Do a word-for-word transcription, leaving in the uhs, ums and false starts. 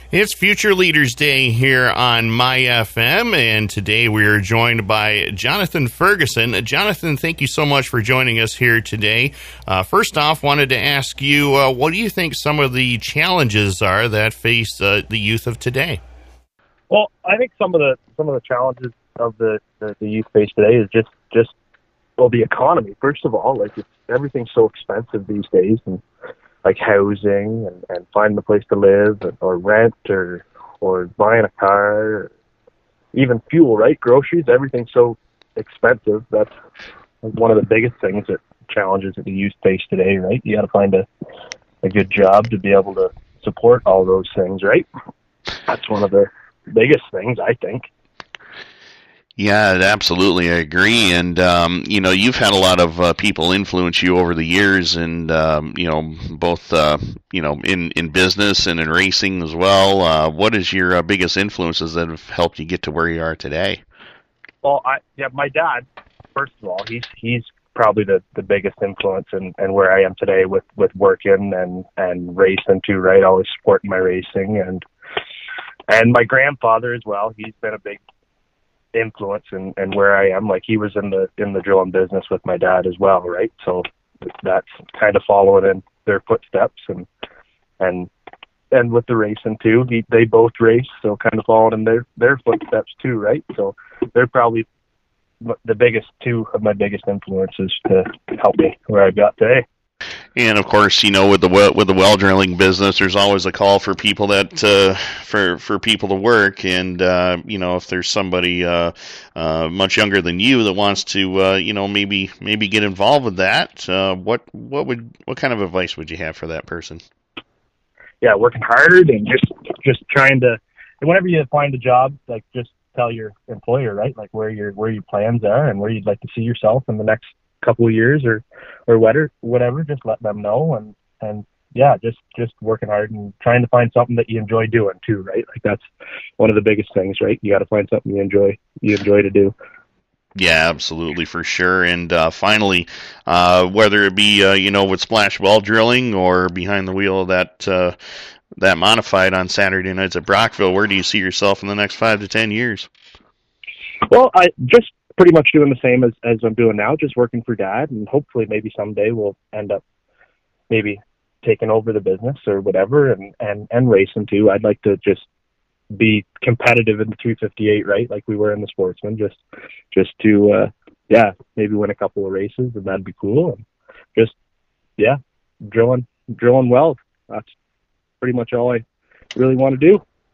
It's Future Leaders Day here on My F M, and today we are joined by Jonathan Ferguson. Jonathan, thank you so much for joining us here today. Uh, first off, wanted to ask you, uh, what do you think some of the challenges are that face uh, the youth of today? Well, I think some of the some of the challenges of the, the, the youth face today is just, just well, the economy. First of all, like it's, everything's so expensive these days, and like housing and, and finding a place to live or rent or or buying a car, or even fuel, right? Groceries, everything's so expensive. That's one of the biggest things that challenges that the youth face today, right? You got to find a, a good job to be able to support all those things, right? That's one of the biggest things, I think. Yeah, absolutely. I agree. And, um, you know, you've had a lot of uh, people influence you over the years, and, um, you know, both, uh, you know, in, in business and in racing as well. Uh, what is your uh, biggest influences that have helped you get to where you are today? Well, I, yeah, my dad, first of all, he's, he's probably the, the biggest influence in, in where I am today with, with working and, and racing too, right? Always supporting my racing, and, and my grandfather as well. He's been a big influence and and where I am. Like, he was in the in the drilling business with my dad as well, right? So that's kind of following in their footsteps, and and and with the racing too, he, they both race, so kind of following in their their footsteps too, right? So they're probably the biggest two of my biggest influences to help me where I got today. And of course, you know, with the well, with the well drilling business, there's always a call for people that uh, for for people to work. And uh, you know, if there's somebody uh, uh, much younger than you that wants to, uh, you know, maybe maybe get involved with that, uh, what what would what kind of advice would you have for that person? Yeah, working hard and just just trying to. And whenever you find a job, like, just tell your employer, right, like where your where your plans are and where you'd like to see yourself in the next couple of years, or or whatever whatever just let them know, and and yeah, just just working hard and trying to find something that you enjoy doing too, right? Like, that's one of the biggest things, right? You got to find something you enjoy you enjoy to do. Yeah, absolutely, for sure. And uh, finally, uh, whether it be uh, you know, with splash well drilling or behind the wheel of that uh, that modified on Saturday nights at Brockville, where do you see yourself in the next five to ten years? Well, I just pretty much doing the same as, as I'm doing now, just working for Dad, and hopefully maybe someday we'll end up maybe taking over the business or whatever, and, and, and racing too. I'd like to just be competitive in the three fifty-eight, right? Like we were in the Sportsman, just, just to, uh, yeah, maybe win a couple of races, and that'd be cool. And just, yeah, drilling, drilling well. That's pretty much all I really want to do.